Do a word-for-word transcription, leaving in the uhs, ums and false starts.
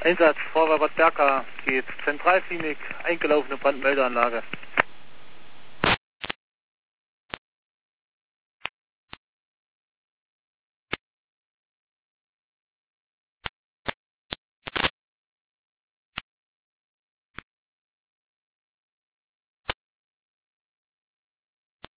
Einsatz, Vorwahl Bad Berka, geht Zentralklinik, eingelaufene Brandmeldeanlage.